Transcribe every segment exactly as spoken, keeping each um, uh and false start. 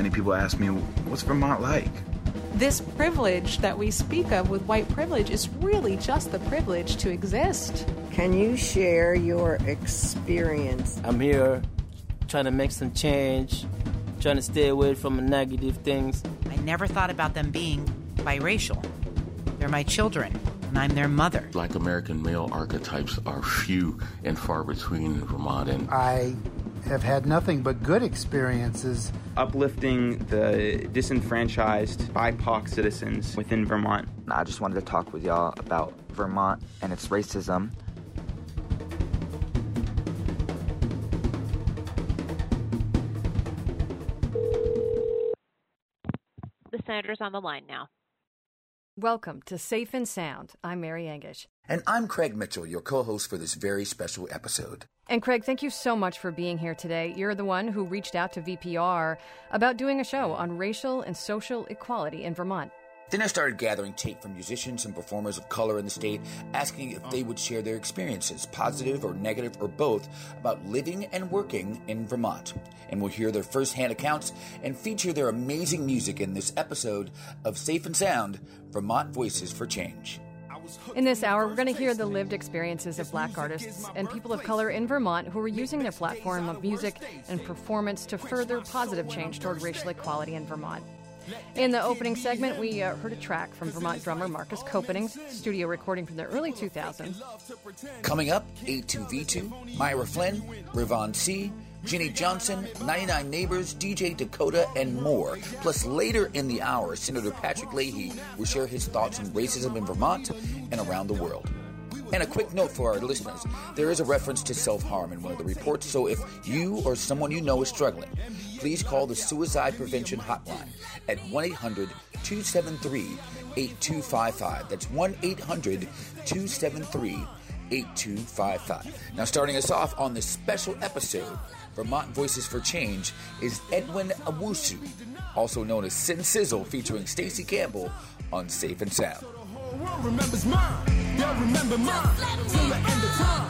Many people ask me, what's Vermont like? This privilege that we speak of with white privilege is really just the privilege to exist. Can you share your experience? I'm here trying to make some change, trying to stay away from the negative things. I never thought about them being biracial. They're my children, and I'm their mother. Black American male archetypes are few and far between in Vermont. And I have had nothing but good experiences. Uplifting the disenfranchised B I P O C citizens within Vermont. I just wanted to talk with y'all about Vermont and its racism. The senator's on the line now. Welcome to Safe and Sound. I'm Mary Engish. And I'm Craig Mitchell, your co-host for this very special episode. And Craig, thank you so much for being here today. You're the one who reached out to V P R about doing a show on racial and social equality in Vermont. Then I started gathering tape from musicians and performers of color in the state, asking if they would share their experiences, positive or negative or both, about living and working in Vermont. And we'll hear their first-hand accounts and feature their amazing music in this episode of Safe and Sound, Vermont Voices for Change. In this hour, we're going to hear the lived experiences of black artists and people of color in Vermont who are using their platform of music and performance to further positive change toward racial equality in Vermont. In the opening segment, we uh, heard a track from Vermont drummer Marcus Kopening's studio recording from the early two thousands. Coming up, A two V two, Myra Flynn, Rivon C., Ginny Johnson, ninety-nine Neighbors, D J Dakota, and more. Plus, later in the hour, Senator Patrick Leahy will share his thoughts on racism in Vermont and around the world. And a quick note for our listeners, there is a reference to self-harm in one of the reports, so if you or someone you know is struggling, please call the Suicide Prevention Hotline at one eight hundred two seven three eight two five five. That's one eight hundred two seven three eight two five five. Now, starting us off on this special episode, Vermont Voices for Change, is Edwin Owusu, also known as Sin Sizzle, featuring Stacey Campbell on Safe and Sound. World remembers mine, they'll remember mine till the end of time.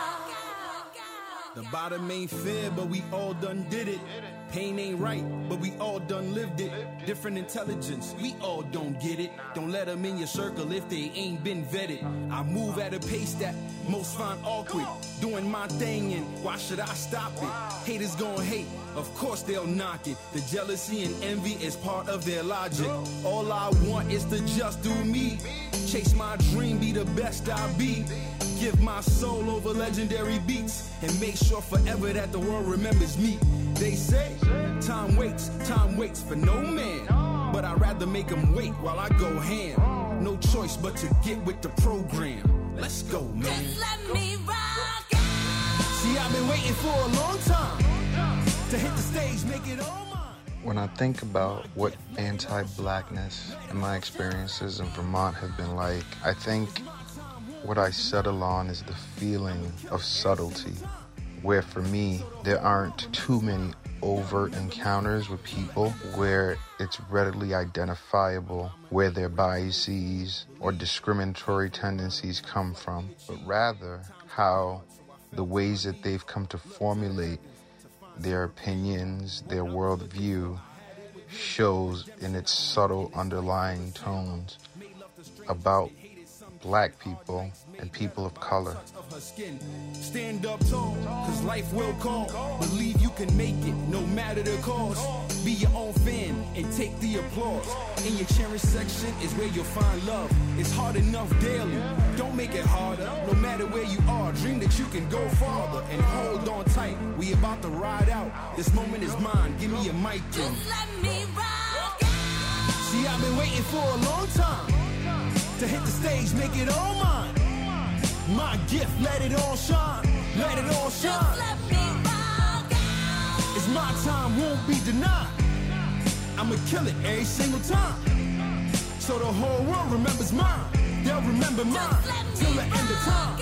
The bottom ain't fair, but we all done did it. Pain ain't right, but we all done lived it. Different intelligence, we all don't get it. Don't let them in your circle if they ain't been vetted. I move at a pace that most find awkward. Doing my thing, and why should I stop it? Haters gon' hate, of course they'll knock it. The jealousy and envy is part of their logic. All I want is to just do me. Chase my dream, be the best I be. Give my soul over legendary beats, and make sure forever that the world remembers me. They say, time waits, time waits for no man. But I'd rather make them wait while I go ham. No choice but to get with the program. Let's go, man. Just let me rock. See, I've been waiting for a long time to hit the stage, make it all mine. When I think about what anti-blackness and my experiences in Vermont have been like, I think what I settle on is the feeling of subtlety, where for me, there aren't too many overt encounters with people where it's readily identifiable where their biases or discriminatory tendencies come from, but rather how the ways that they've come to formulate their opinions, their worldview, shows in its subtle underlying tones about black people and people of color. Stand up tall, cause life will call. Believe you can make it, no matter the cost. Be your own fan and take the applause. In your cherished section is where you'll find love. It's hard enough daily, don't make it harder. No matter where you are, dream that you can go farther. And hold on tight, we about to ride out. This moment is mine, give me a mic. Just let me rock. See, I've been waiting for a long time to hit the stage, make it all mine. My gift, let it all shine, let it all shine. Just let me rock. It's my time, won't be denied. I'ma kill it every single time, so the whole world remembers mine. They'll remember mine till the end of time.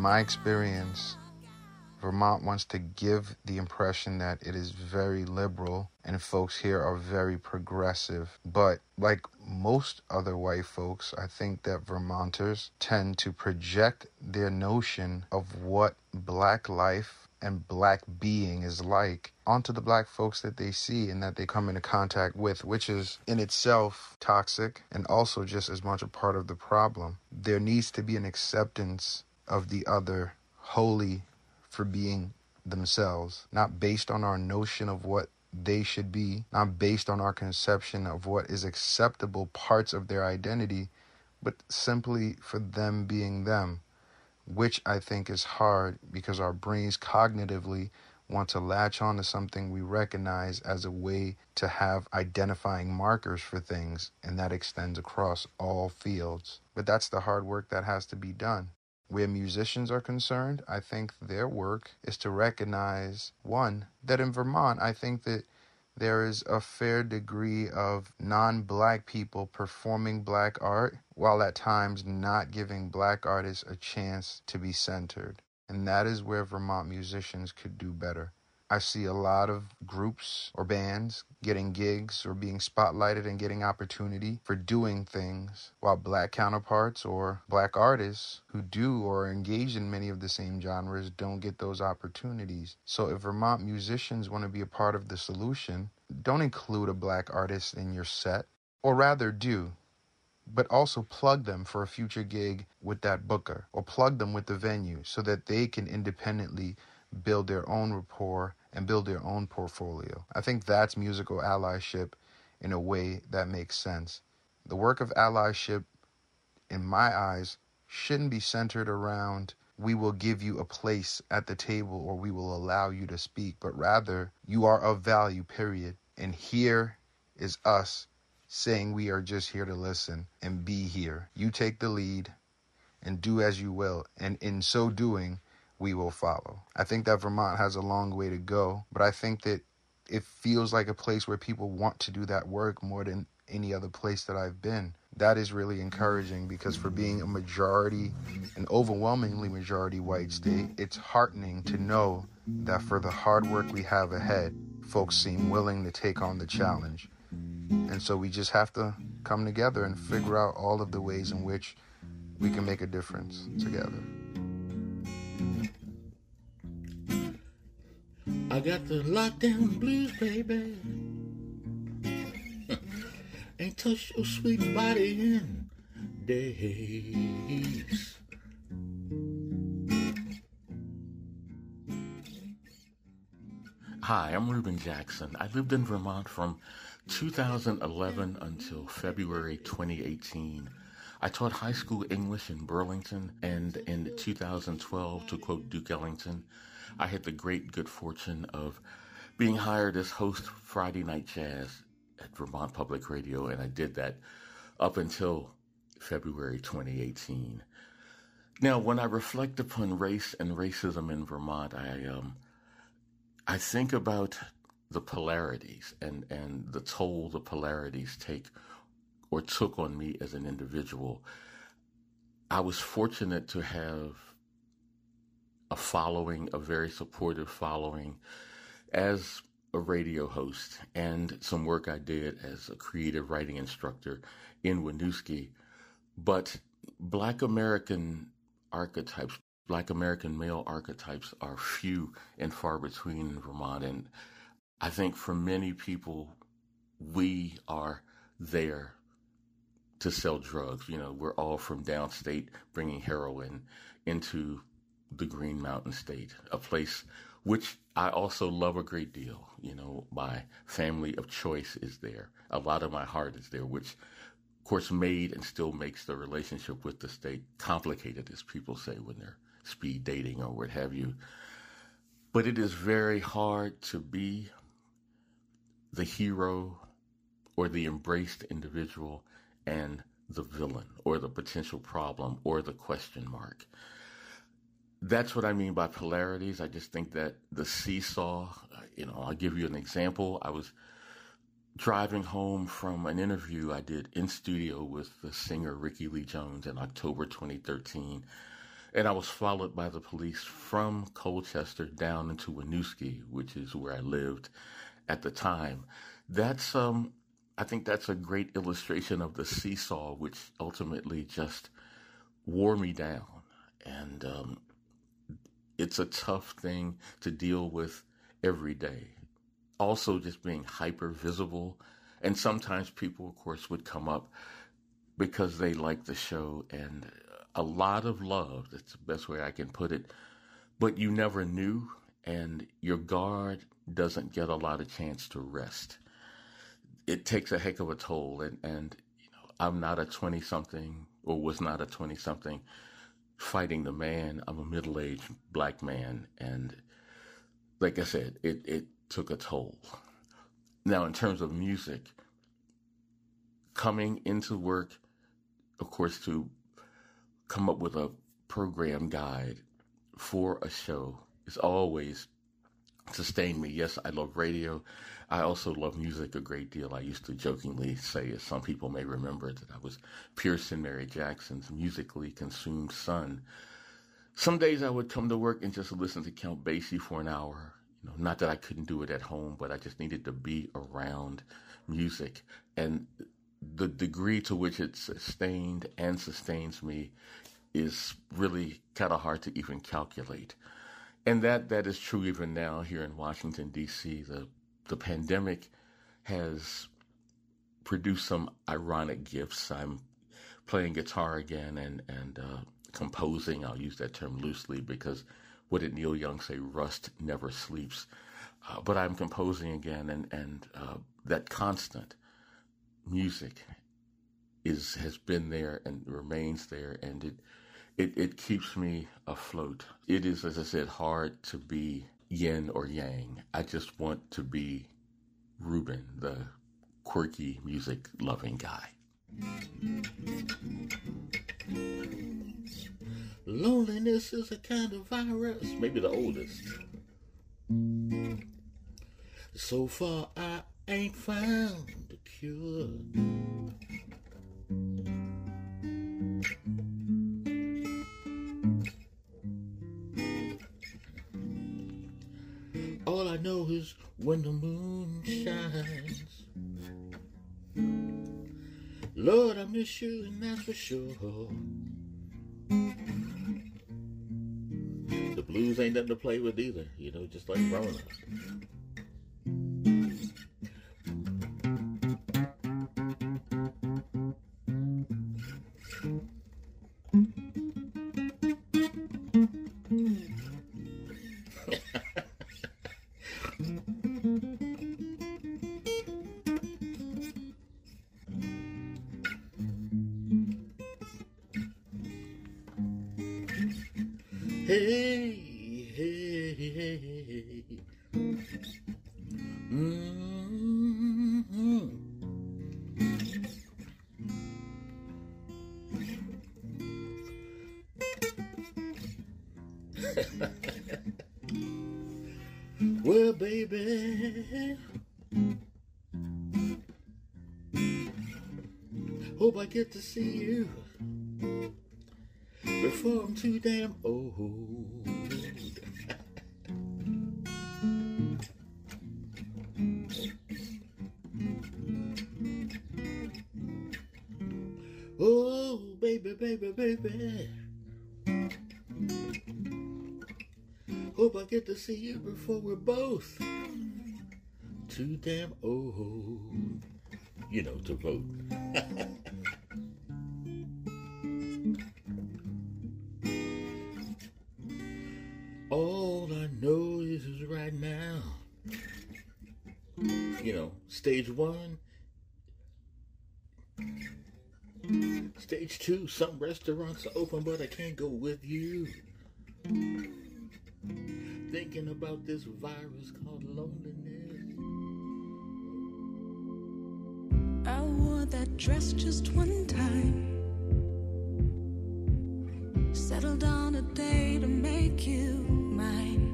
my experience, Vermont wants to give the impression that it is very liberal and folks here are very progressive. But like most other white folks, I think that Vermonters tend to project their notion of what black life and black being is like onto the black folks that they see and that they come into contact with, which is in itself toxic and also just as much a part of the problem. There needs to be an acceptance of the other wholly for being themselves, not based on our notion of what they should be, not based on our conception of what is acceptable parts of their identity, but simply for them being them, which I think is hard because our brains cognitively want to latch on to something we recognize as a way to have identifying markers for things, and that extends across all fields. But that's the hard work that has to be done. Where musicians are concerned, I think their work is to recognize, one, that in Vermont, I think that there is a fair degree of non-black people performing black art, while at times not giving black artists a chance to be centered. And that is where Vermont musicians could do better. I see a lot of groups or bands getting gigs or being spotlighted and getting opportunity for doing things, while black counterparts or black artists who do or are engaged in many of the same genres don't get those opportunities. So if Vermont musicians want to be a part of the solution, don't include a black artist in your set, or rather do, but also plug them for a future gig with that booker, or plug them with the venue so that they can independently build their own rapport and build their own portfolio. I think that's musical allyship in a way that makes sense. The work of allyship, in my eyes, shouldn't be centered around we will give you a place at the table or we will allow you to speak, but rather you are of value, period. And here is us saying we are just here to listen and be here. You take the lead and do as you will, and in so doing, we will follow. I think that Vermont has a long way to go, but I think that it feels like a place where people want to do that work more than any other place that I've been. That is really encouraging because for being a majority, an overwhelmingly majority white state, it's heartening to know that for the hard work we have ahead, folks seem willing to take on the challenge. And so we just have to come together and figure out all of the ways in which we can make a difference together. I got the lockdown blues, baby. Ain't touched your sweet body in days. Hi, I'm Reuben Jackson. I lived in Vermont from two thousand eleven until February twenty eighteen. I taught high school English in Burlington, and in two thousand twelve, to quote Duke Ellington, I had the great good fortune of being hired as host Friday Night Jazz at Vermont Public Radio, and I did that up until February twenty eighteen. Now, when I reflect upon race and racism in Vermont, I um, I think about the polarities and, and the toll the polarities take or took on me as an individual. I was fortunate to have a following, a very supportive following as a radio host, and some work I did as a creative writing instructor in Winooski. But Black American archetypes, Black American male archetypes are few and far between in Vermont. And I think for many people, we are there to sell drugs. You know, we're all from downstate bringing heroin into the Green Mountain State, a place which I also love a great deal. You know, my family of choice is there. A lot of my heart is there, which, of course, made and still makes the relationship with the state complicated, as people say when they're speed dating or what have you. But it is very hard to be the hero or the embraced individual and the villain or the potential problem or the question mark. That's what I mean by polarities. I just think that the seesaw, you know, I'll give you an example. I was driving home from an interview I did in studio with the singer Ricky Lee Jones in October twenty thirteen. And I was followed by the police from Colchester down into Winooski, which is where I lived at the time. That's, um, I think that's a great illustration of the seesaw, which ultimately just wore me down. And um, it's a tough thing to deal with every day. Also, just being hyper visible. And sometimes people, of course, would come up because they like the show, and a lot of love. That's the best way I can put it. But you never knew, and your guard doesn't get a lot of chance to rest. It takes a heck of a toll, and, and you know, I'm not a twenty-something, or was not a twenty-something, fighting the man. I'm a middle-aged black man, and like I said, it, it took a toll. Now, in terms of music, coming into work, of course, to come up with a program guide for a show is always sustained me. Yes, I love radio. I also love music a great deal. I used to jokingly say, as some people may remember, that I was Pearson Mary Jackson's musically consumed son. Some days I would come to work and just listen to Count Basie for an hour. You know, not that I couldn't do it at home, but I just needed to be around music. And the degree to which it sustained and sustains me is really kind of hard to even calculate. And that, that is true even now here in Washington, D C. The, the pandemic has produced some ironic gifts. I'm playing guitar again and, and uh, composing. I'll use that term loosely because what did Neil Young say? Rust never sleeps. Uh, but I'm composing again, and, and uh, that constant music is has been there and remains there, and it, it it keeps me afloat. It is, as I said, hard to be yin or yang. I just want to be Ruben, the quirky music loving guy. Loneliness is a kind of virus, maybe the oldest. So far I ain't found a cure. All I know is when the moon shines, Lord, I miss you, and that's for sure. The blues ain't nothing to play with either, you know, just like growing up. Hey, hey, hey, mm-hmm. Well, baby, hope I get to see you before I'm too damn old. Oh, baby, baby, baby, hope I get to see you before we're both too damn old, you know, to vote. All I know is, is right now, you know, stage one, stage two, some restaurants are open, but I can't go with you. Thinking about this virus called loneliness. I wore that dress just one time. Settled on a day to make you mine.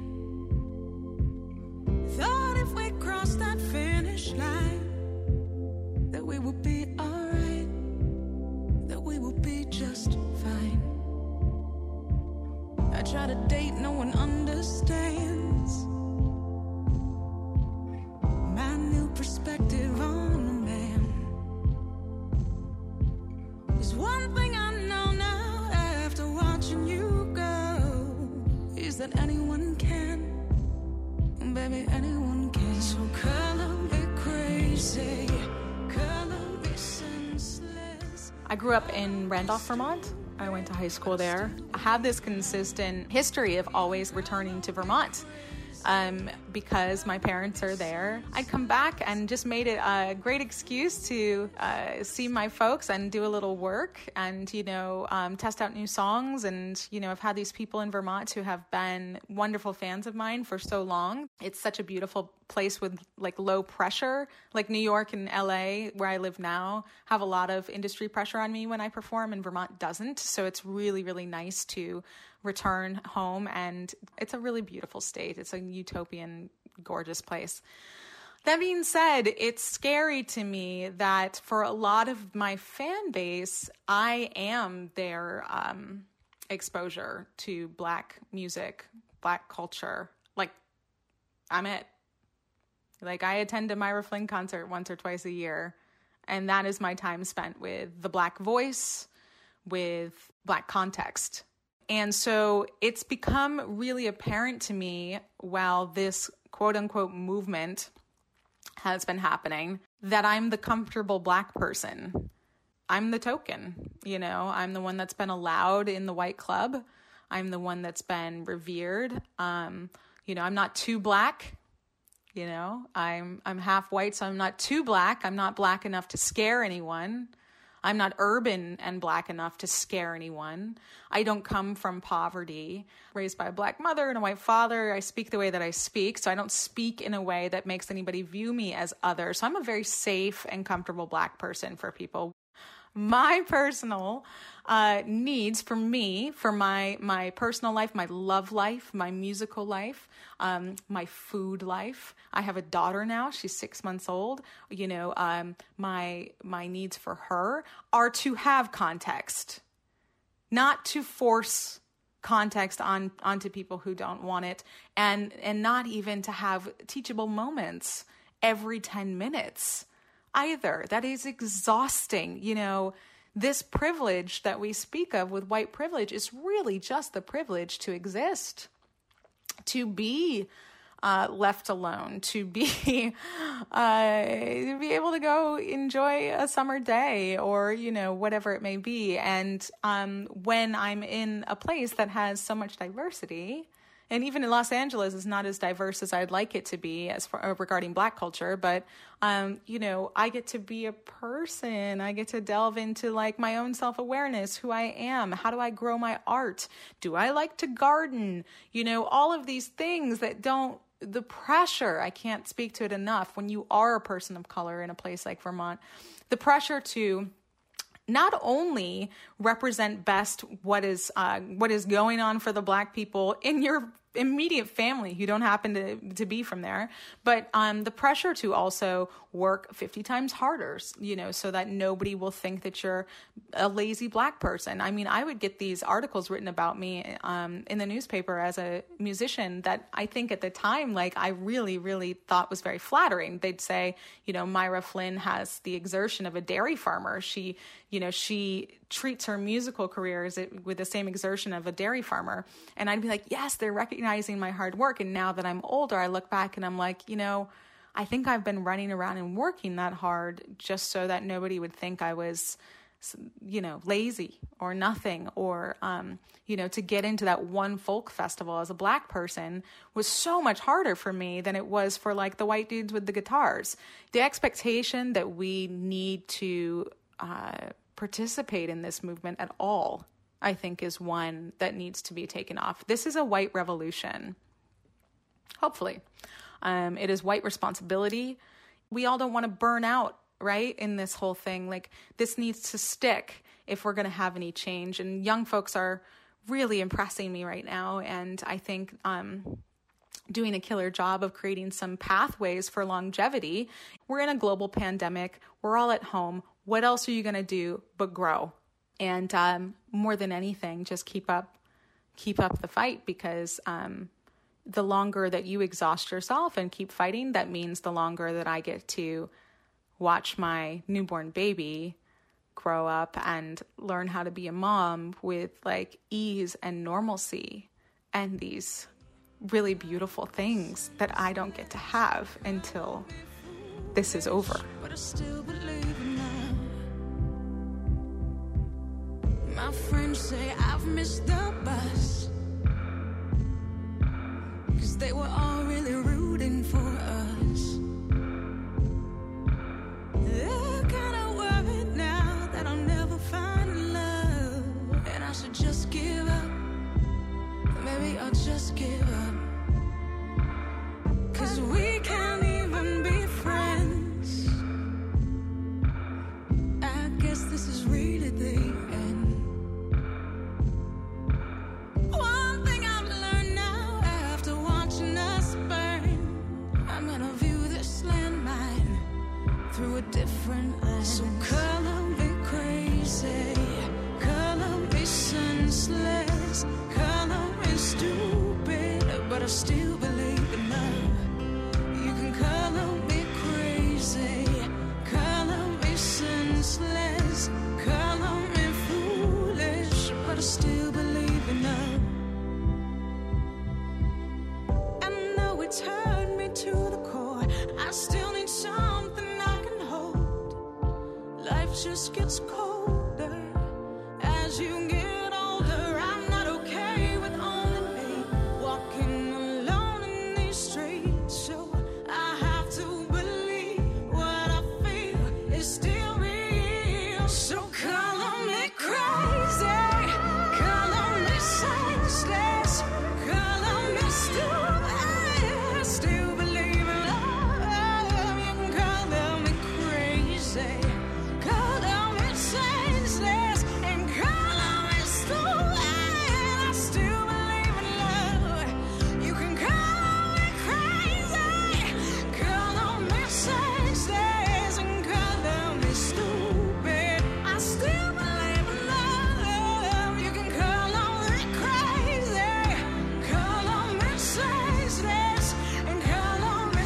Thought if we crossed that finish line, that we would be alright, that we would be just fine. I try to date, no one understands my new perspective on a man. There's one thing I know now after watching you go, is that anyone can, baby, anyone can. So color me crazy, color me senseless. I grew up in Randolph, Vermont. I went to high school there. I have this consistent history of always returning to Vermont um, because my parents are there. I'd come back and just made it a great excuse to uh, see my folks and do a little work and, you know, um, test out new songs. And, you know, I've had these people in Vermont who have been wonderful fans of mine for so long. It's such a beautiful place with like low pressure, like New York and L A, where I live now, have a lot of industry pressure on me when I perform, and Vermont doesn't. So it's really, really nice to return home, and it's a really beautiful state. It's a utopian, gorgeous place. That being said, it's scary to me that for a lot of my fan base, I am their um, exposure to Black music, Black culture. Like, I'm it. Like, I attend a Myra Flynn concert once or twice a year, and that is my time spent with the Black voice, with Black context. And so it's become really apparent to me while this quote-unquote movement has been happening that I'm the comfortable Black person. I'm the token, you know, I'm the one that's been allowed in the white club. I'm the one that's been revered. Um, you know, I'm not too Black. You know, I'm I'm half white, so I'm not too Black. I'm not Black enough to scare anyone. I'm not urban and Black enough to scare anyone. I don't come from poverty. Raised by a Black mother and a white father, I speak the way that I speak, so I don't speak in a way that makes anybody view me as other. So I'm a very safe and comfortable Black person for people. My personal uh, needs for me, for my my personal life, my love life, my musical life, um, my food life. I have a daughter now; she's six months old. You know, um, my my needs for her are to have context, not to force context on onto people who don't want it, and and not even to have teachable moments every ten minutes. Either. That is exhausting. You know, this privilege that we speak of with white privilege is really just the privilege to exist, to be uh, left alone, to be uh, to be able to go enjoy a summer day or, you know, whatever it may be. And um, when I'm in a place that has so much diversity, and even in Los Angeles is not as diverse as I'd like it to be as far regarding Black culture. But, um, you know, I get to be a person. I get to delve into like my own self-awareness, who I am. How do I grow my art? Do I like to garden? You know, all of these things that don't, the pressure, I can't speak to it enough. When you are a person of color in a place like Vermont, the pressure to not only represent best what is uh, what is going on for the Black people in your immediate family who don't happen to, to be from there, but um, the pressure to also work fifty times harder, you know, so that nobody will think that you're a lazy Black person. I mean, I would get these articles written about me um, in the newspaper as a musician that I think at the time, like, I really, really thought was very flattering. They'd say, you know, Myra Flynn has the exertion of a dairy farmer. She, you know, she treats her musical career as it, with the same exertion of a dairy farmer. And I'd be like, yes, they're recognizing my hard work. And now that I'm older, I look back and I'm like, you know, I think I've been running around and working that hard just so that nobody would think I was, you know, lazy or nothing, or, um, you know, to get into that one folk festival as a Black person was so much harder for me than it was for like the white dudes with the guitars. The expectation that we need to uh, participate in this movement at all, I think, is one that needs to be taken off. This is a white revolution. Hopefully. Um, it is white responsibility. We all don't want to burn out, right, in this whole thing. Like, this needs to stick if we're going to have any change. And young folks are really impressing me right now. And I think um, doing a killer job of creating some pathways for longevity. We're in a global pandemic. We're all at home. What else are you going to do but grow? And um, more than anything, just keep up keep up the fight, because um, the longer that you exhaust yourself and keep fighting, that means the longer that I get to watch my newborn baby grow up and learn how to be a mom with like ease and normalcy and these really beautiful things that I don't get to have until this is over. But I still believe in love. My friends say I've missed the bus, 'cause they were all really rooting for us. They're kinda worried now that I'll never find love, and I should just give up. Maybe I'll just give up, 'cause we can't even be friends. I guess this is really the end. One thing I've learned now after watching us burn, I'm gonna view this landmine through a different lens. So color me crazy, color me senseless, color me stupid, but I still believe in love. You can color me crazy, color me senseless, color me foolish, but I still believe in love. I know it's hurt me to the core, I still need something I can hold. Life just gets colder as you get older. I'm not okay with only me walking alone in these streets, so I have to believe what I feel is still real. So color me crazy, color me senseless, color me stupid, I still believe in love. You can color me crazy, color me senseless, and color me stupid, I still believe in love. You can color me crazy, color me senseless, and color me stupid, I still believe in love. You can color me crazy, color me senseless, and color me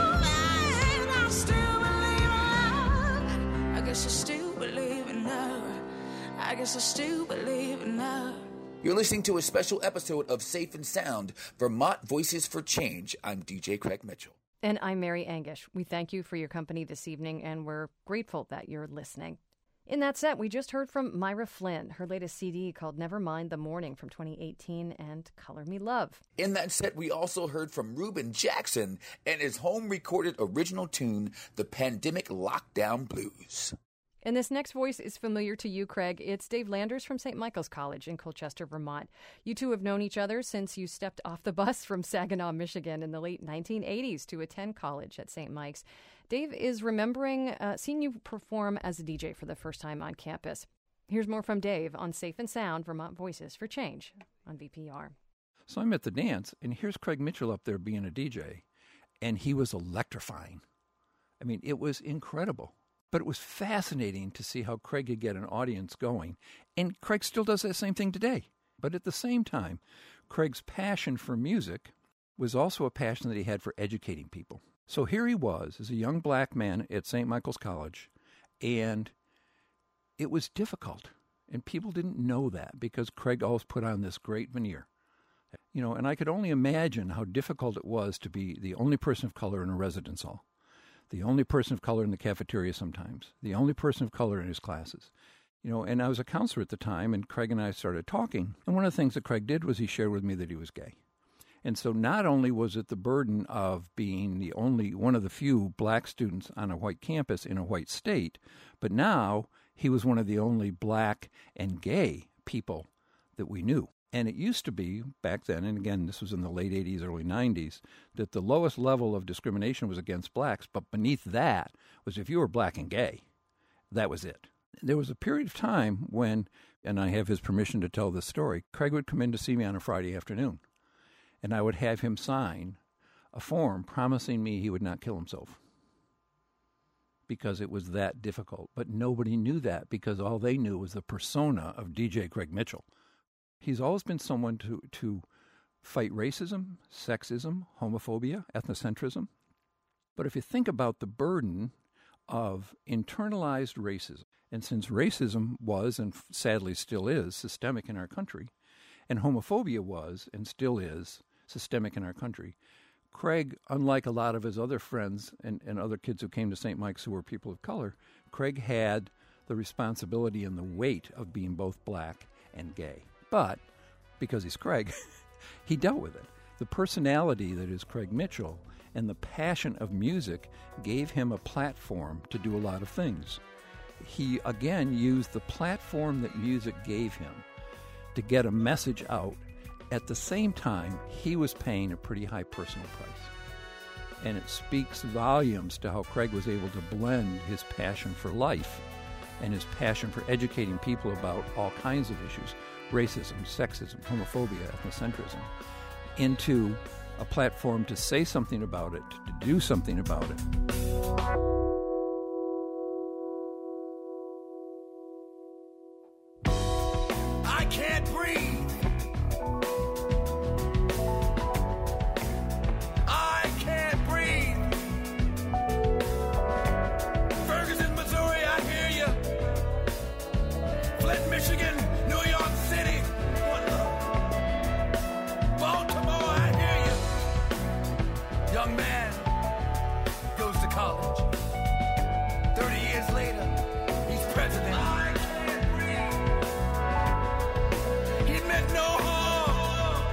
stupid, I still believe in love. I guess I still believe in love. I guess I still believe in love. You're listening to a special episode of Safe and Sound, Vermont Voices for Change. I'm D J Craig Mitchell. And I'm Mary Angish. We thank you for your company this evening, and we're grateful that you're listening. In that set, we just heard from Myra Flynn, her latest C D called Never Mind the Morning from twenty eighteen, and Color Me Love. In that set, we also heard from Reuben Jackson and his home-recorded original tune, The Pandemic Lockdown Blues. And this next voice is familiar to you, Craig. It's Dave Landers from Saint Michael's College in Colchester, Vermont. You two have known each other since you stepped off the bus from Saginaw, Michigan in the late nineteen eighties to attend college at Saint Mike's. Dave is remembering uh, seeing you perform as a D J for the first time on campus. Here's more from Dave on Safe and Sound, Vermont Voices for Change on V P R. So I'm at the dance, and here's Craig Mitchell up there being a D J, and he was electrifying. I mean, it was incredible. But it was fascinating to see how Craig could get an audience going, and Craig still does that same thing today. But at the same time, Craig's passion for music was also a passion that he had for educating people. So here he was as a young black man at Saint Michael's College, and it was difficult. And people didn't know that because Craig always put on this great veneer. You know, and I could only imagine how difficult it was to be the only person of color in a residence hall, the only person of color in the cafeteria sometimes, the only person of color in his classes. You know, and I was a counselor at the time, and Craig and I started talking. And one of the things that Craig did was he shared with me that he was gay. And so not only was it the burden of being the only one of the few black students on a white campus in a white state, but now he was one of the only black and gay people that we knew. And it used to be, back then, and again, this was in the late eighties, early nineties, that the lowest level of discrimination was against blacks, but beneath that was if you were black and gay, that was it. There was a period of time when, and I have his permission to tell this story, Craig would come in to see me on a Friday afternoon, and I would have him sign a form promising me he would not kill himself because it was that difficult. But nobody knew that because all they knew was the persona of D J Craig Mitchell. He's always been someone to, to fight racism, sexism, homophobia, ethnocentrism. But if you think about the burden of internalized racism, and since racism was, and sadly still is, systemic in our country, and homophobia was, and still is, systemic in our country, Craig, unlike a lot of his other friends and, and other kids who came to Saint Mike's who were people of color, Craig had the responsibility and the weight of being both black and gay. But, because he's Craig, he dealt with it. The personality that is Craig Mitchell and the passion of music gave him a platform to do a lot of things. He, again, used the platform that music gave him to get a message out. At the same time, he was paying a pretty high personal price. And it speaks volumes to how Craig was able to blend his passion for life and his passion for educating people about all kinds of issues, racism, sexism, homophobia, ethnocentrism, into a platform to say something about it, to do something about it. I can't breathe. I can't breathe. Ferguson, Missouri, I hear you. Flint, Michigan, New York City. One love. Baltimore, I hear you. Young man goes to college. Thirty years later, he's president. I can't breathe. He meant no harm.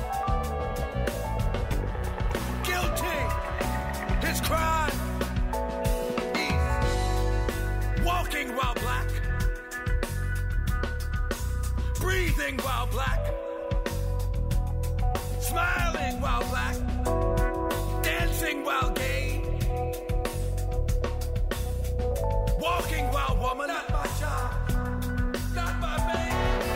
Guilty. His crime. He's walking while black. Breathing while black. Smiling while black. Dancing while gay. Walking while woman. Not my job. Not my baby.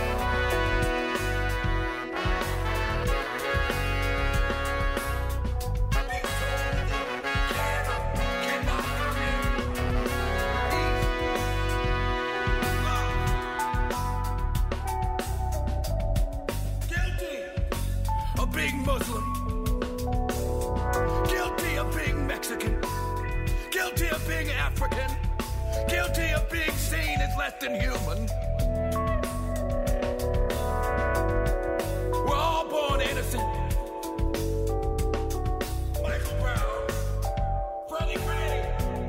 A big Muslim. Guilty of being Mexican. Guilty of being African. Guilty of being seen as less than human. We're all born innocent. Michael Brown. Freddie Gray.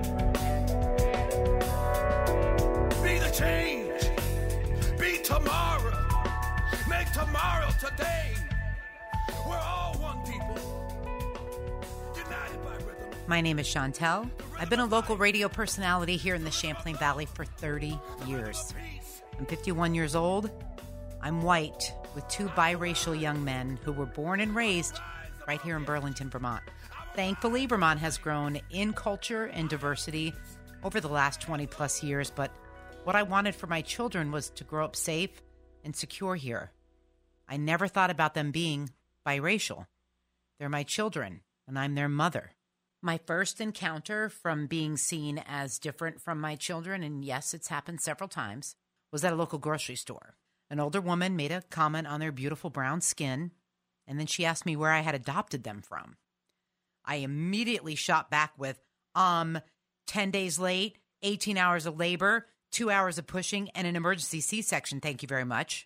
Be the change. Be tomorrow. Make tomorrow today. We're all one people. United by rhythm. My name is Chantel. I've been a local radio personality here in the Champlain Valley for thirty years. I'm fifty-one years old. I'm white with two biracial young men who were born and raised right here in Burlington, Vermont. Thankfully, Vermont has grown in culture and diversity over the last twenty plus years, but what I wanted for my children was to grow up safe and secure here. I never thought about them being biracial. They're my children, and I'm their mother. My first encounter from being seen as different from my children, and yes, it's happened several times, was at a local grocery store. An older woman made a comment on their beautiful brown skin, and then she asked me where I had adopted them from. I immediately shot back with, um, ten days late, eighteen hours of labor, two hours of pushing, and an emergency C-section, thank you very much.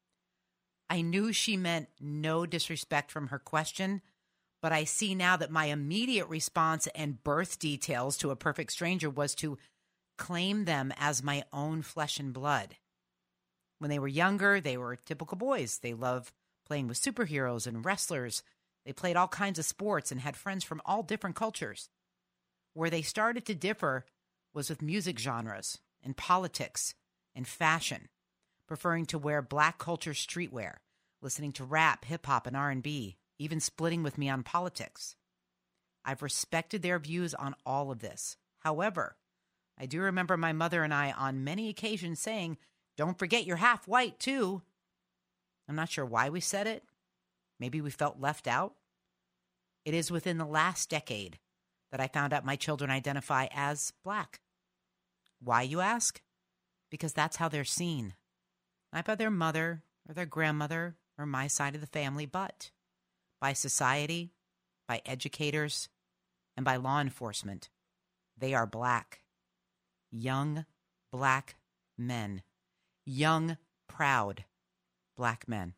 I knew she meant no disrespect from her question, but I see now that my immediate response and birth details to a perfect stranger was to claim them as my own flesh and blood. When they were younger, they were typical boys. They loved playing with superheroes and wrestlers. They played all kinds of sports and had friends from all different cultures. Where they started to differ was with music genres and politics and fashion, preferring to wear black culture streetwear, listening to rap, hip-hop, and R and B, even splitting with me on politics. I've respected their views on all of this. However, I do remember my mother and I on many occasions saying, don't forget you're half white too. I'm not sure why we said it. Maybe we felt left out. It is within the last decade that I found out my children identify as black. Why, you ask? Because that's how they're seen. Not by their mother, or their grandmother, or my side of the family, but by society, by educators, and by law enforcement. They are black. Young black men. Young, proud black men.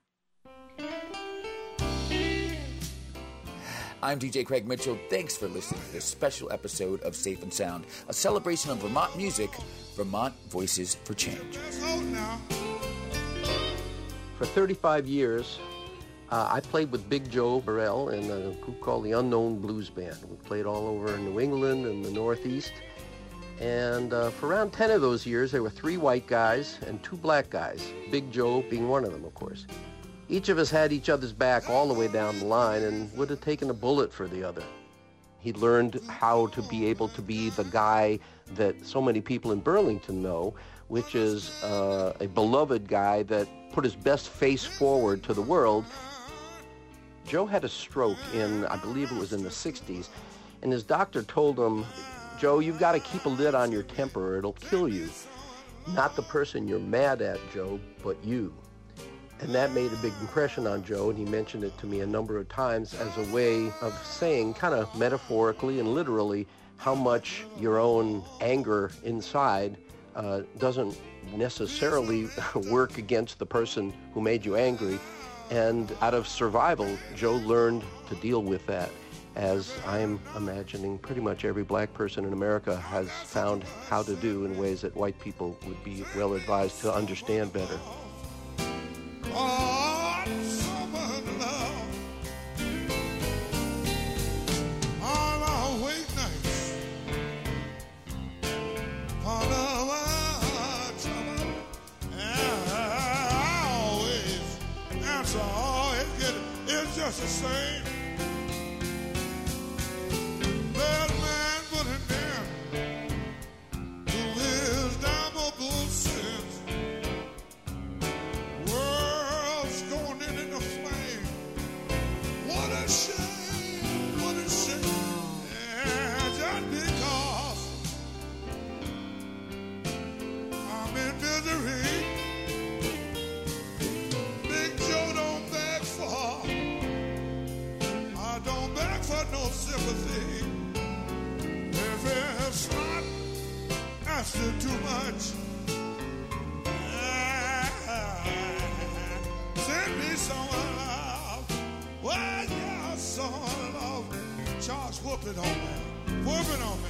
I'm D J Craig Mitchell. Thanks for listening to this special episode of Safe and Sound, a celebration of Vermont music, Vermont Voices for Change. For thirty-five years, uh, I played with Big Joe Burrell in a group called the Unknown Blues Band. We played all over New England and the Northeast. And uh, for around ten of those years, there were three white guys and two black guys, Big Joe being one of them, of course. Each of us had each other's back all the way down the line and would have taken a bullet for the other. He learned how to be able to be the guy that so many people in Burlington know, which is uh, a beloved guy that put his best face forward to the world. Joe had a stroke in, I believe it was in the sixties, and his doctor told him, Joe, you've got to keep a lid on your temper or it'll kill you. Not the person you're mad at, Joe, but you. And that made a big impression on Joe, and he mentioned it to me a number of times as a way of saying, kind of metaphorically and literally, how much your own anger inside uh, doesn't necessarily work against the person who made you angry. And out of survival, Joe learned to deal with that, as I'm imagining pretty much every black person in America has found how to do in ways that white people would be well advised to understand better. Oh, summer love. All our wait nights. Part of our trouble. And I always answer, always get it. It's just the same. That man put it in to his damnable sins. Going in in the flame. What a shame, what a shame. Yeah, just because I'm in misery. Big Joe don't beg for, I don't beg for no sympathy. If it's not asking too much, send me some love. Well, yeah, some love. Charles, whoop it on me. Whoop it on me.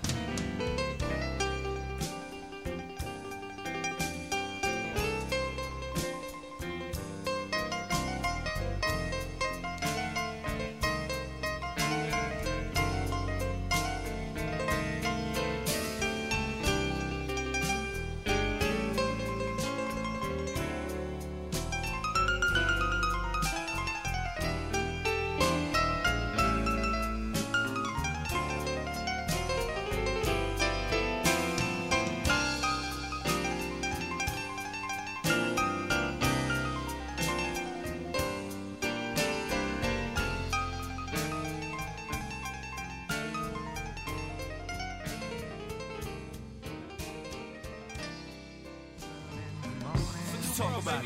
Talk about it.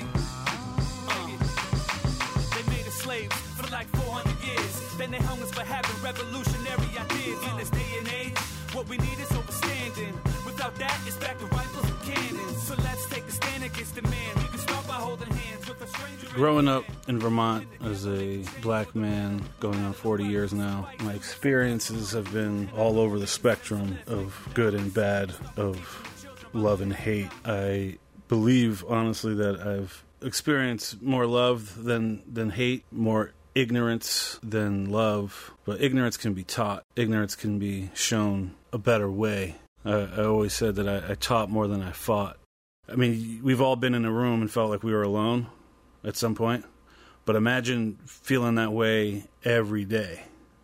Oh, yeah. They made us slaves for like four hundred years. Then they hung us for having revolutionary ideas. In this day and age, what we need is overstanding. Without that, it's back to rifles and cannons. So let's take a stand against the man. We can start by holding hands with a stranger. Growing up in Vermont as a black man, going on forty years now, my experiences have been all over the spectrum of good and bad, of love and hate. I believe, honestly, that I've experienced more love than, than hate, more ignorance than love. But ignorance can be taught. Ignorance can be shown a better way. I, I always said that I, I taught more than I fought. I mean, we've all been in a room and felt like we were alone at some point. But imagine feeling that way every day,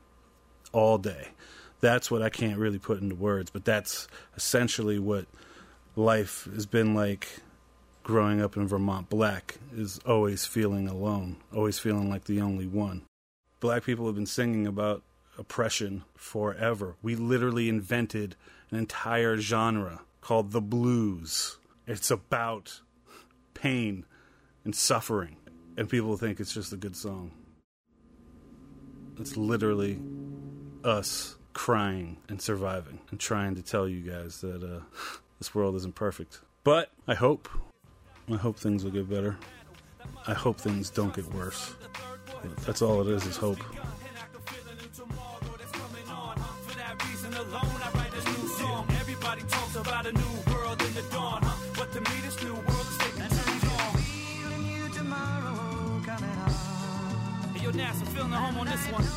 all day. That's what I can't really put into words, but that's essentially what life has been like growing up in Vermont. Black is always feeling alone, always feeling like the only one. Black people have been singing about oppression forever. We literally invented an entire genre called the blues. It's about pain and suffering, and people think it's just a good song. It's literally us crying and surviving and trying to tell you guys that uh, this world isn't perfect. But I hope, I hope things will get better. I hope things don't get worse. That's all it is, is hope. Everybody talks about a new world in the dawn, but to me this new world is taking too long. Hey, yo, Nas, I'm feeling at home on this one.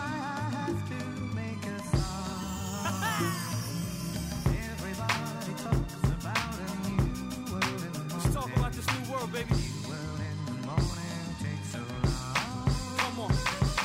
Let's talk about this new world, baby. Come on.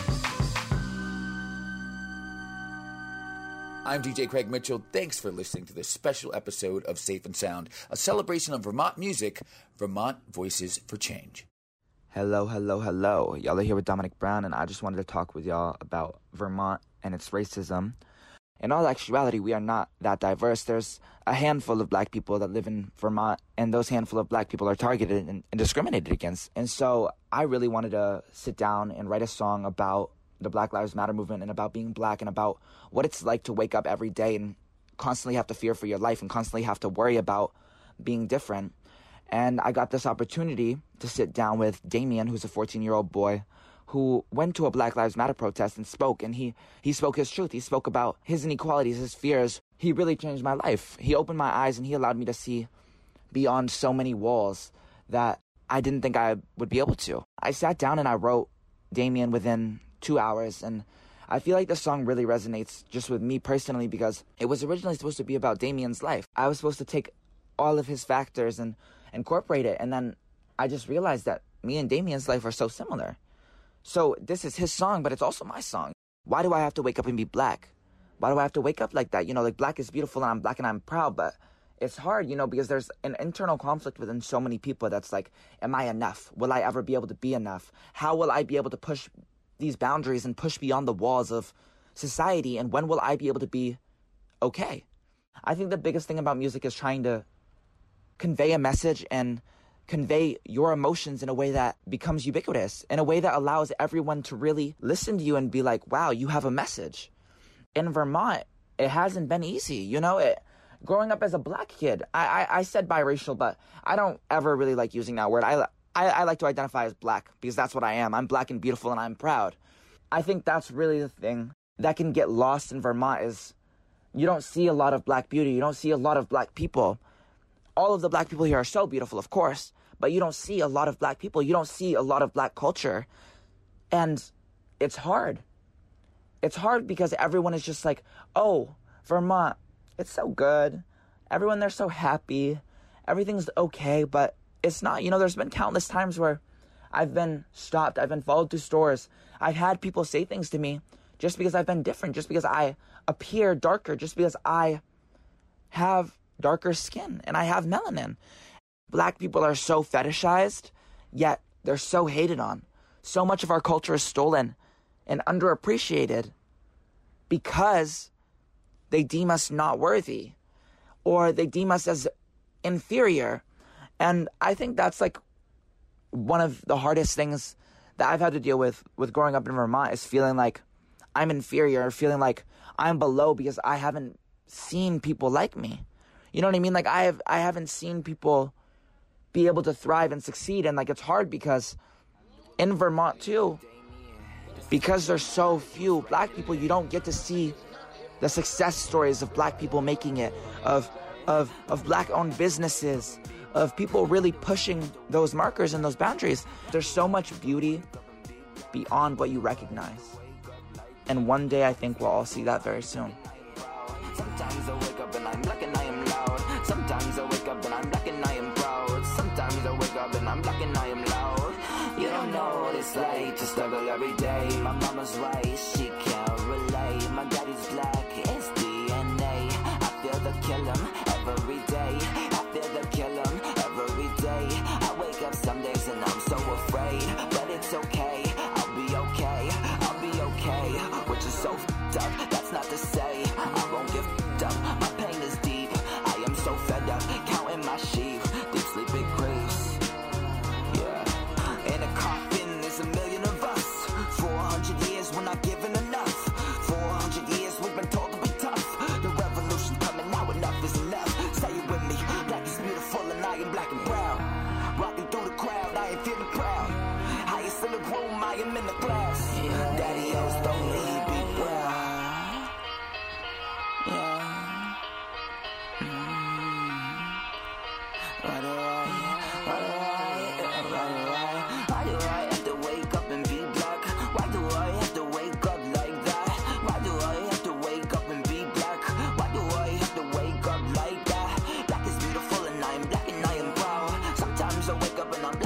I'm D J Craig Mitchell. Thanks for listening to this special episode of Safe and Sound, a celebration of Vermont music, Vermont Voices for Change. Hello, hello, hello. Y'all are here with Dominic Brown, and I just wanted to talk with y'all about Vermont and its racism. In all actuality, we are not that diverse. There's a handful of black people that live in Vermont, and those handful of black people are targeted and, and discriminated against. And so I really wanted to sit down and write a song about the Black Lives Matter movement and about being black and about what it's like to wake up every day and constantly have to fear for your life and constantly have to worry about being different. And I got this opportunity to sit down with Damien, who's a fourteen-year-old boy who went to a Black Lives Matter protest and spoke, and he, he spoke his truth. He spoke about his inequalities, his fears. He really changed my life. He opened my eyes, and he allowed me to see beyond so many walls that I didn't think I would be able to. I sat down and I wrote Damien within two hours, and I feel like the song really resonates just with me personally because it was originally supposed to be about Damien's life. I was supposed to take all of his factors and incorporate it, and then I just realized that me and Damien's life are so similar. So this is his song, but it's also my song. Why do I have to wake up and be black? Why do I have to wake up like that? You know, like black is beautiful and I'm black and I'm proud, but it's hard, you know, because there's an internal conflict within so many people that's like, am I enough? Will I ever be able to be enough? How will I be able to push these boundaries and push beyond the walls of society? And when will I be able to be okay? I think the biggest thing about music is trying to convey a message and convey your emotions in a way that becomes ubiquitous, in a way that allows everyone to really listen to you and be like, wow, you have a message. In Vermont, it hasn't been easy. You know, it, growing up as a black kid, I, I, I said biracial, but I don't ever really like using that word. I, I, I like to identify as black because that's what I am. I'm black and beautiful and I'm proud. I think that's really the thing that can get lost in Vermont is you don't see a lot of black beauty. You don't see a lot of black people. All of the black people here are so beautiful, of course, but you don't see a lot of black people. You don't see a lot of black culture. And it's hard. It's hard because everyone is just like, oh, Vermont, it's so good. Everyone there's so happy. Everything's okay, but it's not. You know, there's been countless times where I've been stopped. I've been followed through stores. I've had people say things to me just because I've been different, just because I appear darker, just because I have darker skin and I have melanin. Black people are so fetishized, yet they're so hated on. So much of our culture is stolen and underappreciated because they deem us not worthy or they deem us as inferior. And I think that's like one of the hardest things that I've had to deal with with growing up in Vermont is feeling like I'm inferior or feeling like I'm below because I haven't seen people like me. You know what I mean? Like I have, I haven't seen people be able to thrive and succeed. And like, it's hard because in Vermont too, because there's so few black people, you don't get to see the success stories of black people making it, of, of, of black owned businesses, of people really pushing those markers and those boundaries. There's so much beauty beyond what you recognize. And one day I think we'll all see that very soon. Sometimes I wake up and I'm black and I am loud. Sometimes I wake up and I'm black and I am proud. Sometimes I wake up and I'm black and I am loud. You don't know what it's like to struggle every day. My mama's right, she can't relate. My daddy's black, it's D N A. I feel the kill him every day. I feel the kill him every day. I wake up some days and I'm so afraid, but it's okay. I'll be okay. I'll be okay. Which is so f***ed up. That's not to say I won't give f***ed up. My pain is deep. I am so fed up counting my sheep. Deep sleep it creeps. Yeah.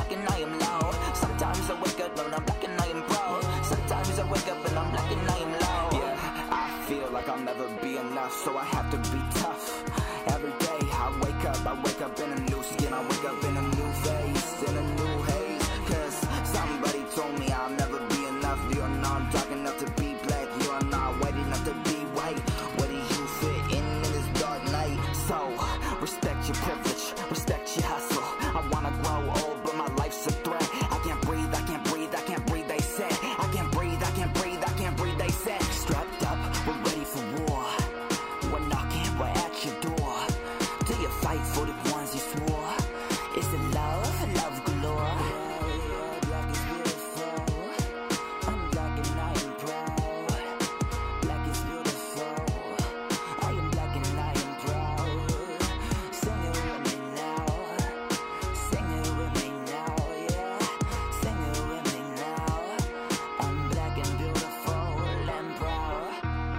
black and I am loud. Sometimes I wake up and I'm black and I am proud. Sometimes I wake up and I'm black and I am loud. Yeah, I feel like I'll never be enough, so I have to be tough. Every day I wake up, I wake up in a new skin, I wake up in a new face, in a new haze. Cause somebody told me I'll never be enough. You're not dark enough to be black, you're not white enough to be white. Where do you fit in in this dark night? So, respect your privilege, respect your hustle. I wanna grow old, but my life's a threat. I can't breathe, I can't breathe, I can't breathe, they said. I can't breathe, I can't breathe, I can't breathe, they said. Strapped up, we're ready for war. We're knocking, we're at your door. Do you fight for the ones you swore? Is it love, love galore? Black is beautiful. I'm black and I am proud. Black is beautiful. I am black and I am proud. Sing it with me now. Sing it with me now, yeah. Sing it with me now. I'm black and beautiful and proud.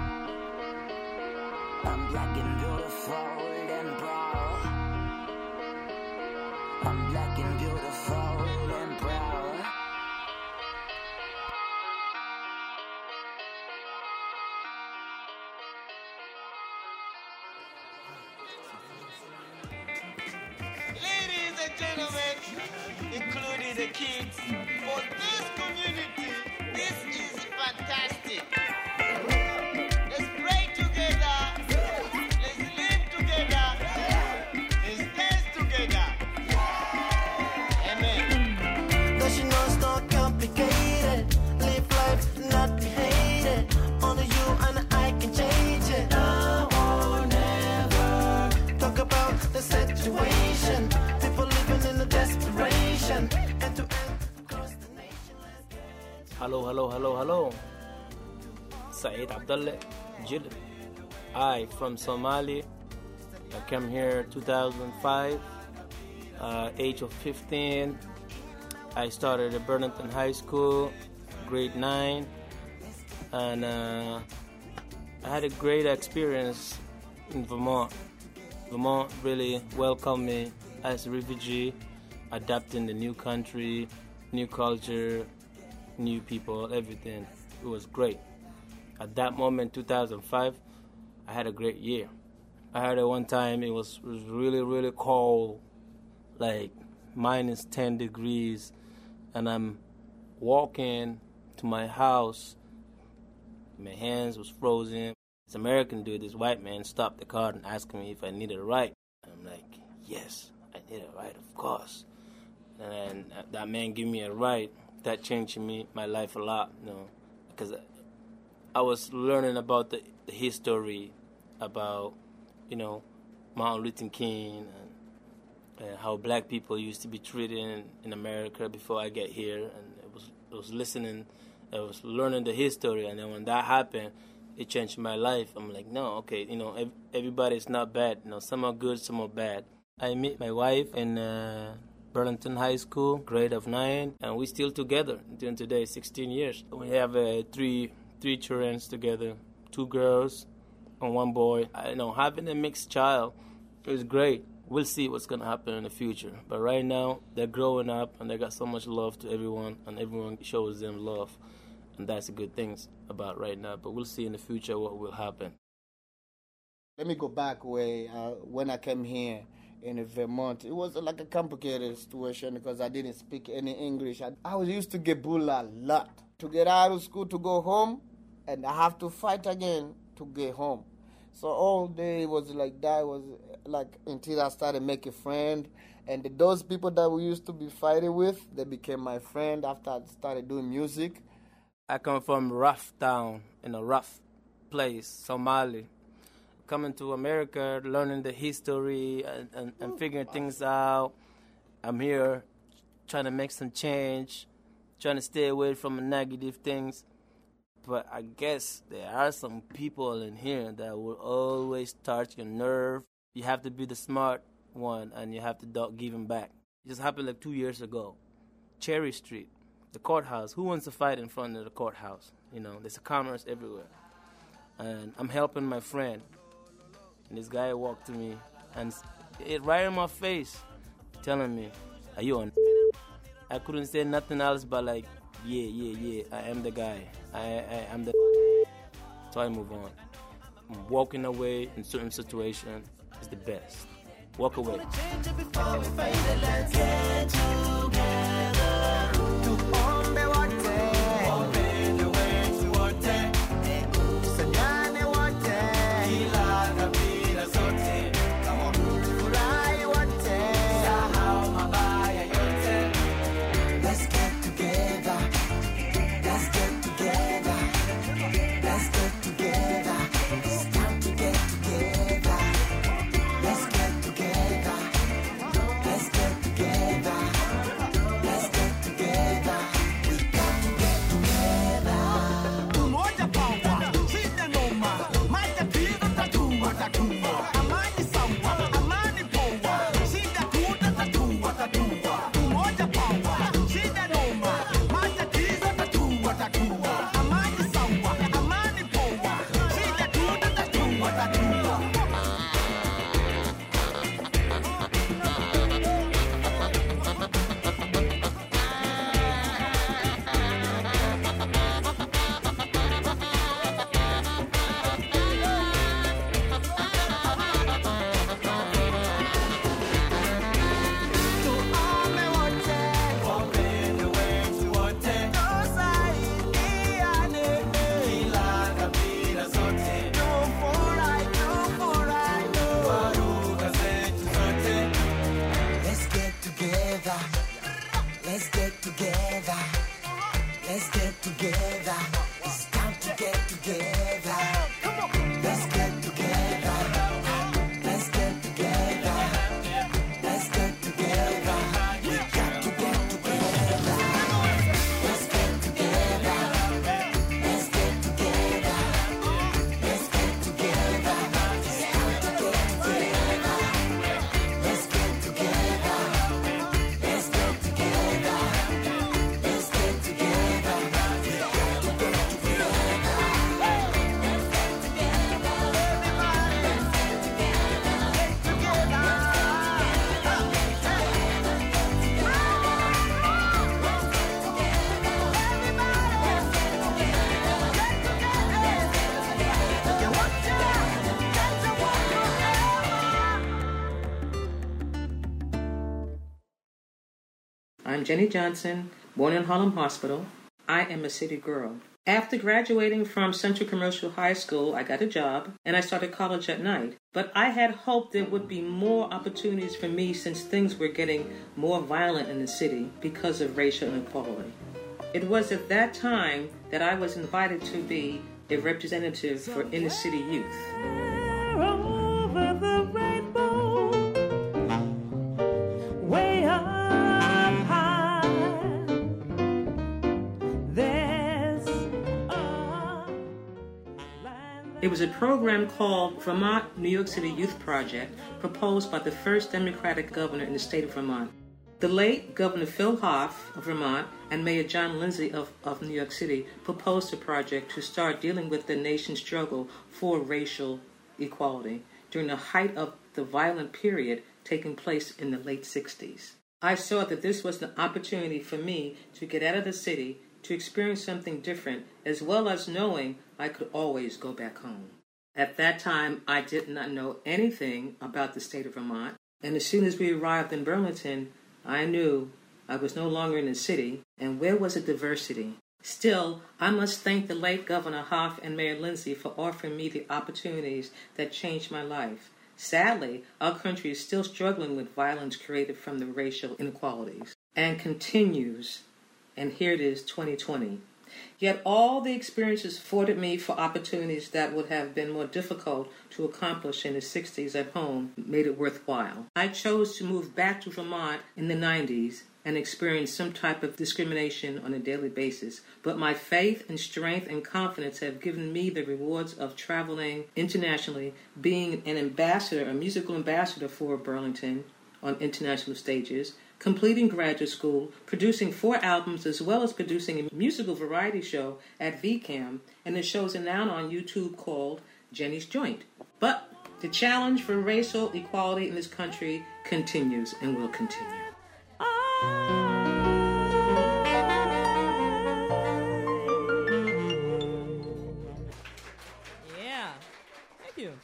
I'm black and beautiful and proud. I'm black and beautiful and proud. Ladies and gentlemen, including the kids, for this community, this is fantastic. Let's pray together. Let's live together. Let's dance together. Amen. Cause you know it's not complicated. Live life, not be hated. Only you and I can change it. I won't never talk about the situation. People living in a desperation. End to end across the nation. Hello, hello, hello, hello. Saeed Abdullah Jilib. I from Somalia. I came here two thousand five, uh, age of fifteen. I started at Burlington High School, grade nine, and uh, I had a great experience in Vermont. Vermont really welcomed me as a refugee, adapting the new country, new culture, new people, everything. It was great. At that moment, two thousand five, I had a great year. I heard at one time it was, it was really, really cold, like minus ten degrees, and I'm walking to my house. My hands was frozen. This American dude, this white man, stopped the car and asked me if I needed a ride. I'm like, yes, I need a ride, of course. And then that man gave me a ride. That changed me, my life a lot, you know, because I was learning about the, the history, about, you know, Martin Luther King and, and how black people used to be treated in, in America before I get here. And it was, it was listening, I was learning the history. And then when that happened, it changed my life. I'm like, no, okay, you know, ev- everybody's not bad. You know, some are good, some are bad. I met my wife in uh, Burlington High School, grade of nine, and we're still together until today, sixteen years. We have uh, three three children together, two girls and one boy. I know having a mixed child is great. We'll see what's going to happen in the future. But right now, they're growing up and they got so much love to everyone, and everyone shows them love. And that's the good things about right now. But we'll see in the future what will happen. Let me go back way uh, when I came here in Vermont. It was like a complicated situation because I didn't speak any English. I, I was used to get bullied a lot. To get out of school, to go home, and I have to fight again to get home. So all day was like that. Was like until I started making friends. And those people that we used to be fighting with, they became my friend after I started doing music. I come from rough town, in a rough place, Somalia. Coming to America, learning the history and, and, and figuring things out. I'm here trying to make some change, trying to stay away from the negative things. But I guess there are some people in here that will always touch your nerve. You have to be the smart one, and you have to do- give them back. It just happened like two years ago. Cherry Street, the courthouse. Who wants to fight in front of the courthouse? You know, there's a commerce everywhere. And I'm helping my friend. And this guy walked to me, and it right in my face, telling me, are you on? I couldn't say nothing else but like, yeah, yeah, yeah, I am the guy. I, I am the. So I move on. Walking away in certain situations is the best. Walk away. I'm Jenny Johnson, born in Harlem Hospital. I am a city girl. After graduating from Central Commercial High School, I got a job and I started college at night. But I had hoped there would be more opportunities for me since things were getting more violent in the city because of racial inequality. It was at that time that I was invited to be a representative for inner city youth. Over the rainbow, way up high, there's a... It was a program called Vermont New York City Youth Project, proposed by the first Democratic governor in the state of Vermont. The late Governor Phil Hoff of Vermont and Mayor John Lindsay of, of New York City proposed a project to start dealing with the nation's struggle for racial equality during the height of the violent period taking place in the late sixties. I saw that this was an opportunity for me to get out of the city, to experience something different, as well as knowing I could always go back home. At that time, I did not know anything about the state of Vermont, and as soon as we arrived in Burlington, I knew I was no longer in the city, and where was the diversity? Still, I must thank the late Governor Hoff and Mayor Lindsay for offering me the opportunities that changed my life. Sadly, our country is still struggling with violence created from the racial inequalities, and continues, and here it is, twenty twenty. Yet all the experiences afforded me for opportunities that would have been more difficult to accomplish in the sixties at home made it worthwhile. I chose to move back to Vermont in the nineties and experience some type of discrimination on a daily basis. But my faith and strength and confidence have given me the rewards of traveling internationally, being an ambassador, a musical ambassador for Burlington on international stages, completing graduate school, producing four albums, as well as producing a musical variety show at V CAM, and the shows are now on YouTube called Jenny's Joint. But the challenge for racial equality in this country continues and will continue. Oh.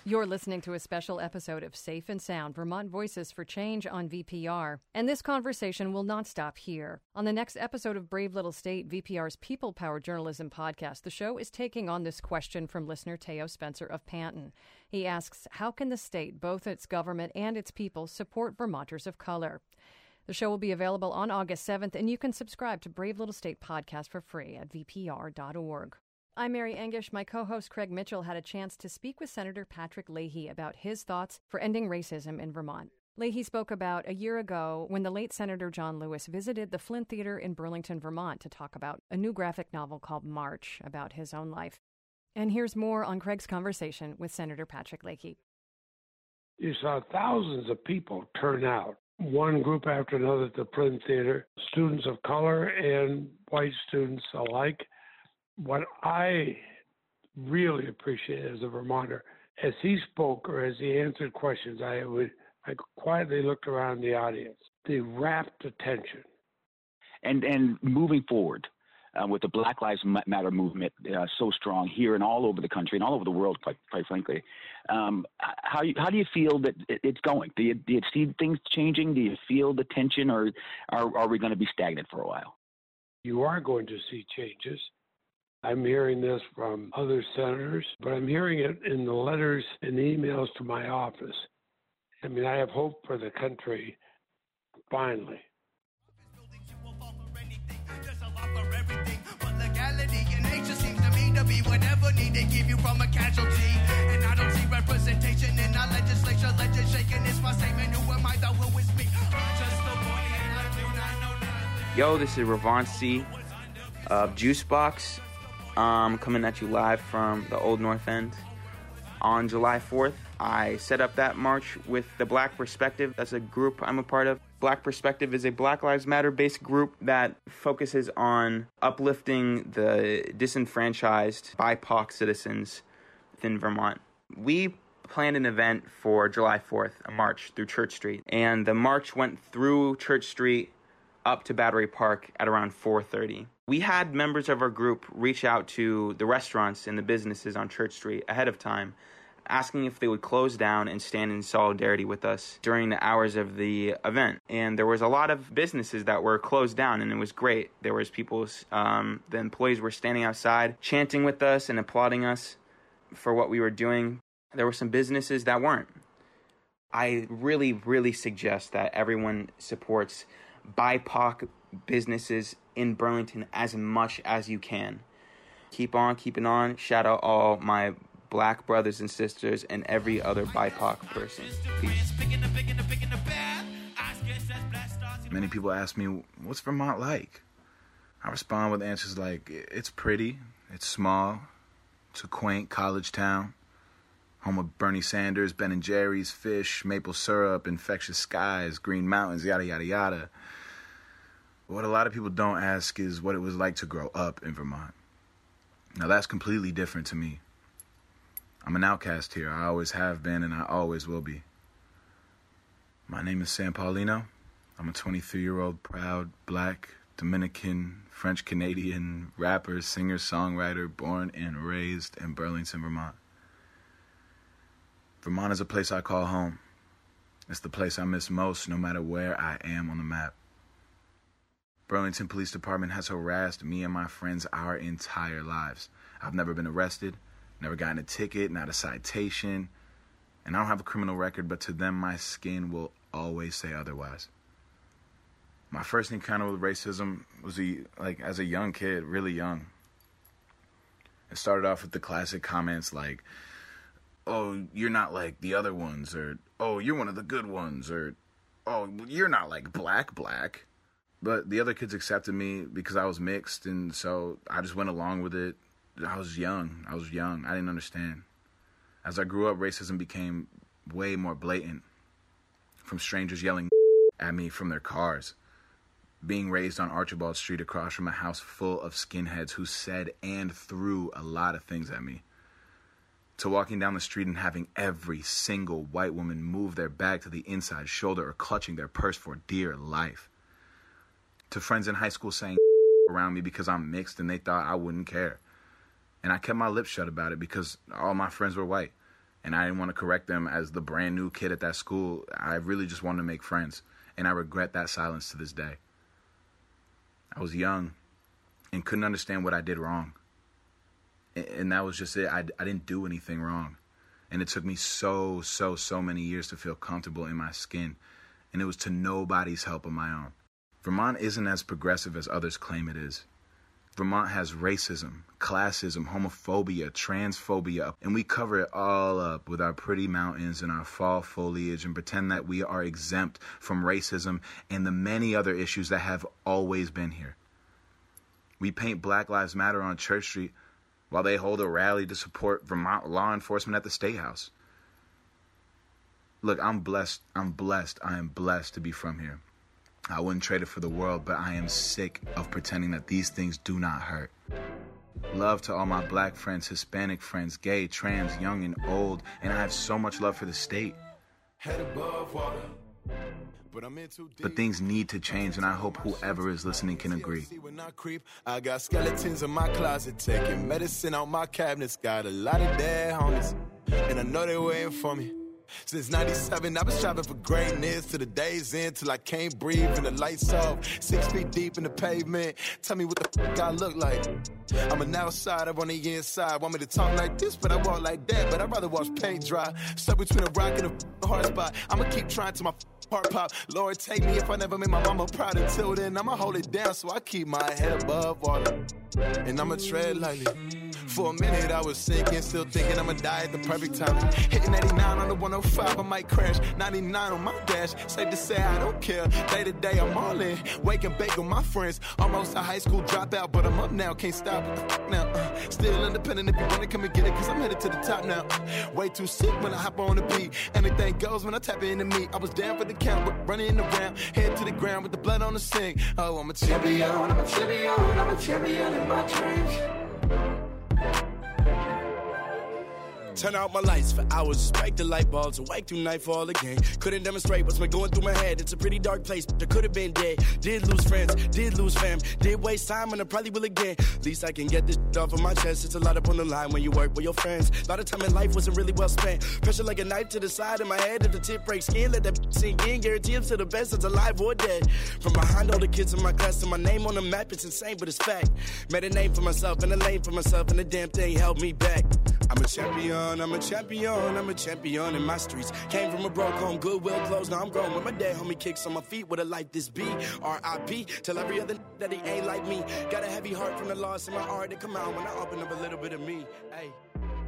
You're listening to a special episode of Safe and Sound, Vermont Voices for Change on V P R. And this conversation will not stop here. On the next episode of Brave Little State, V P R's People Power Journalism podcast, the show is taking on this question from listener Teo Spencer of Panton. He asks, how can the state, both its government and its people, support Vermonters of color? The show will be available on August seventh, and you can subscribe to Brave Little State podcast for free at v p r dot org. I'm Mary Engish. My co-host Craig Mitchell had a chance to speak with Senator Patrick Leahy about his thoughts for ending racism in Vermont. Leahy spoke about a year ago when the late Senator John Lewis visited the Flint Theater in Burlington, Vermont to talk about a new graphic novel called March about his own life. And here's more on Craig's conversation with Senator Patrick Leahy. You saw thousands of people turn out, one group after another at the Flint Theater, students of color and white students alike. What I really appreciate as a Vermonter, as he spoke or as he answered questions, I would I quietly looked around the audience. The rapt attention. And and moving forward uh, with the Black Lives Matter movement uh, so strong here and all over the country and all over the world, quite, quite frankly, um, how you, how do you feel that it's going? Do you, do you see things changing? Do you feel the tension, or are, are we going to be stagnant for a while? You are going to see changes. I'm hearing this from other senators, but I'm hearing it in the letters and the emails to my office. I mean, I have hope for the country, finally. Legality and nature seems to me to be whatever need to give you from a casualty. And I don't see representation in our legislature. Legend shaking is my statement. Who am I? The who is me? I'm just a boy and I do not know nothing. Yo, this is Ravon C of Juicebox. Um, coming at you live from the Old North End. On July fourth, I set up that march with the Black Perspective. That's a group I'm a part of. Black Perspective is a Black Lives Matter-based group that focuses on uplifting the disenfranchised B I P O C citizens within Vermont. We planned an event for July fourth, a march through Church Street. And the march went through Church Street up to Battery Park at around four thirty. We had members of our group reach out to the restaurants and the businesses on Church Street ahead of time, asking if they would close down and stand in solidarity with us during the hours of the event. And there was a lot of businesses that were closed down, and it was great. There was people, um, the employees were standing outside, chanting with us and applauding us for what we were doing. There were some businesses that weren't. I really, really suggest that everyone supports B I P O C businesses in Burlington as much as you can. Keep on keeping on. Shout out all my Black brothers and sisters and every other B I P O C person. Peace. Many people ask me, what's Vermont like? I respond with answers like, it's pretty, it's small, it's a quaint college town, home of Bernie Sanders, Ben and Jerry's, fish, maple syrup, infectious skies, green mountains, yada, yada, yada. What a lot of people don't ask is what it was like to grow up in Vermont. Now, that's completely different to me. I'm an outcast here. I always have been, and I always will be. My name is Sam Paulino. I'm a twenty-three-year-old proud Black, Dominican, French-Canadian rapper, singer, songwriter, born and raised in Burlington, Vermont. Vermont is a place I call home. It's the place I miss most, no matter where I am on the map. Burlington Police Department has harassed me and my friends our entire lives. I've never been arrested, never gotten a ticket, not a citation, and I don't have a criminal record, but to them, my skin will always say otherwise. My first encounter with racism was a, like as a young kid, really young. It started off with the classic comments like, oh, you're not like the other ones, or, oh, you're one of the good ones, or, oh, you're not like black, black. But the other kids accepted me because I was mixed, and so I just went along with it. I was young. I was young. I didn't understand. As I grew up, racism became way more blatant. From strangers yelling at me from their cars. Being raised on Archibald Street across from a house full of skinheads who said and threw a lot of things at me. To walking down the street and having every single white woman move their bag to the inside shoulder or clutching their purse for dear life. To friends in high school saying around me because I'm mixed and they thought I wouldn't care. And I kept my lips shut about it because all my friends were white. And I didn't want to correct them as the brand new kid at that school. I really just wanted to make friends. And I regret that silence to this day. I was young and couldn't understand what I did wrong. And that was just it. I, I didn't do anything wrong. And it took me so, so, so many years to feel comfortable in my skin. And it was to nobody's help of my own. Vermont isn't as progressive as others claim it is. Vermont has racism, classism, homophobia, transphobia, and we cover it all up with our pretty mountains and our fall foliage and pretend that we are exempt from racism and the many other issues that have always been here. We paint Black Lives Matter on Church Street while they hold a rally to support Vermont law enforcement at the State House. Look, I'm blessed. I'm blessed. I am blessed to be from here. I wouldn't trade it for the world, but I am sick of pretending that these things do not hurt. Love to all my black friends, Hispanic friends, gay, trans, young and old, and I have so much love for the state. Head above water. But I'm in too deep. But things need to change, and I hope whoever is listening can agree. When I creep, I got skeletons in my closet, taking medicine out my cabinets. Got a lot of dead homies, and I know they're waiting for me. Since ninety-seven, I've been striving for greatness to the day's end, till I can't breathe and the lights off. Six feet deep in the pavement. Tell me what the fuck I look like. I'm an outsider on the inside. Want me to talk like this, but I walk like that. But I'd rather watch paint dry. Stuck between a rock and a hard spot. I'ma keep trying till my heart pop. Lord, take me if I never make my mama proud. Until then, I'ma hold it down so I keep my head above water. And I'ma tread lightly. For a minute I was sinking, still thinking I'ma die at the perfect time. Hitting eighty-nine on the one oh five, I might crash. ninety-nine on my dash, safe to say I don't care. Day to day I'm all in, wake and bake with my friends. Almost a high school dropout, but I'm up now, can't stop it now. Uh, still independent if you wanna come and get it, cause I'm headed to the top now. Way too sick when I hop on the beat. Anything goes when I tap into me. I was down for the count, but running around, head to the ground with the blood on the sink. Oh, I'm a champion, I'm a champion, I'm a champion in my dreams. Turn out my lights for hours, just break the light bulbs, awake through nightfall again. Couldn't demonstrate what's been going through my head. It's a pretty dark place, but I could have been dead. Did lose friends, did lose fam, did waste time, and I probably will again. Least I can get this off of my chest. It's a lot up on the line when you work with your friends. A lot of time in life wasn't really well spent. Pressure like a knife to the side of my head. If the tip breaks skin, let that sink in. Guarantee I'm to the best, it's alive or dead. From behind all the kids in my class to my name on the map, it's insane, but it's fact. Made a name for myself and a lane for myself, and the damn thing held me back. I'm a champion, I'm a champion, I'm a champion in my streets. Came from a broke home, Goodwill closed, now I'm grown. With my dad homie kicks on my feet, what a life this be. R I P Tell every other that he ain't like me. Got a heavy heart from the loss in my art to come out when I open up a little bit of me. Hey.